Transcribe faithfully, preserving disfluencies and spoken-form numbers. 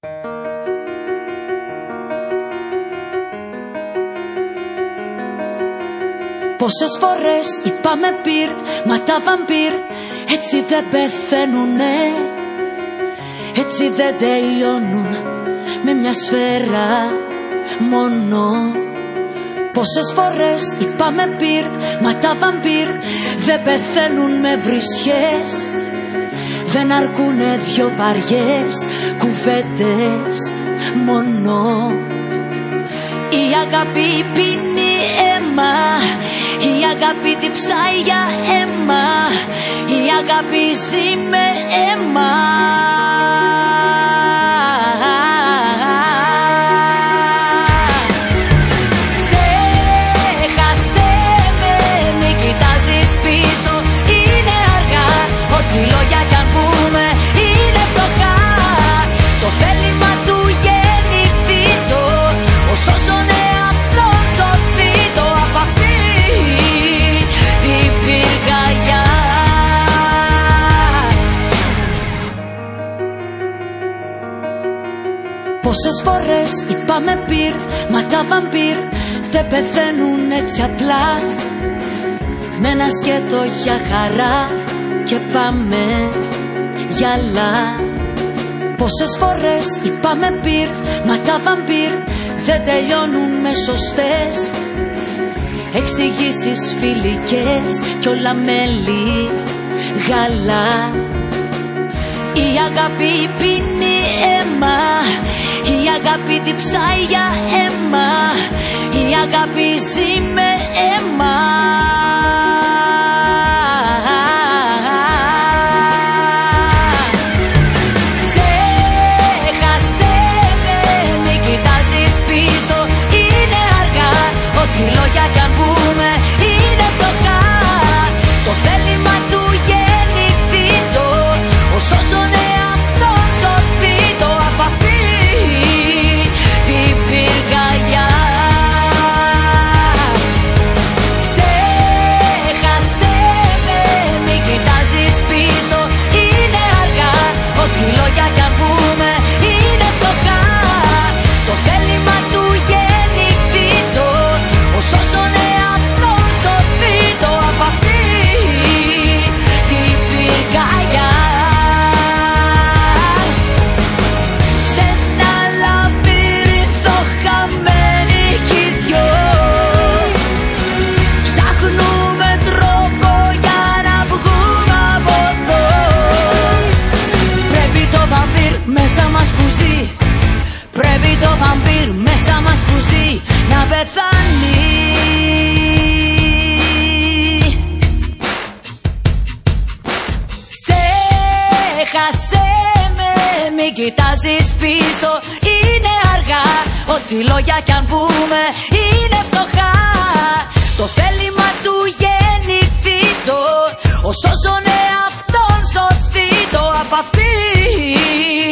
Πόσες φορές είπαμε πυρ, μα τα βαμπύρ έτσι δεν πεθαίνουνε, έτσι δεν τελειώνουν με μια σφαίρα μόνο. Πόσες φορές είπαμε πυρ, μα τα βαμπύρ δεν πεθαίνουν με βρισιές, δεν αρκούνε δυο βαριές κουβέντες μόνο. Η αγάπη πίνει αίμα, η αγάπη διψάει για αίμα, η αγάπη ζει με αίμα. Ξέχασέ με, μην κοιτάζεις πίσω, είναι αργά, ό,τι λόγια κι αν πούμε είναι φτωχά. Το θέλημα του γεννηθήτο, όσο ζωνε Πόσες φορές είπαμε πυρ, μα τα βαμπύρ δεν πεθαίνουν έτσι απλά, με ένα σκέτο για χαρά και πάμε γυαλά. Πόσες φορές είπαμε πυρ, μα τα βαμπύρ δεν τελειώνουν με σωστές εξηγήσεις φιλικές κι όλα μέλη γαλά. Η αγάπη πίνει αίμα, η αγάπη διψάει για αίμα, η αγάπη ζει με αίμα. Ξέχασέ με, μην κοιτάζεις πίσω, είναι αργά, ό,τι λόγια κι αν πούμε είναι φτωχά. Το θέλημα του γεννηθήτο, όσο ζωνε αυτό σωθήτο απ' αυτή την πυρκαγιά. Ξέχασέ με, μην κοιτάζεις πίσω, είναι αργά, ό,τι λόγια κι αν πούμε είναι φτωχά. Το θέλημα του γεννηθήτο, όσο ζωνε αυτό σωθήτο απ' αυτή την πυρκαγιά. Πρέπει το βαμπύρ μέσα μας που ζει να πεθάνει. Ξέχασέ με, μην κοιτάζεις πίσω, είναι αργά, ό,τι λόγια κι αν πούμε είναι φτωχά. Το θέλημα του γεννηθήτο, όσο ζωνε αυτόν σωθήτο απ' αυτή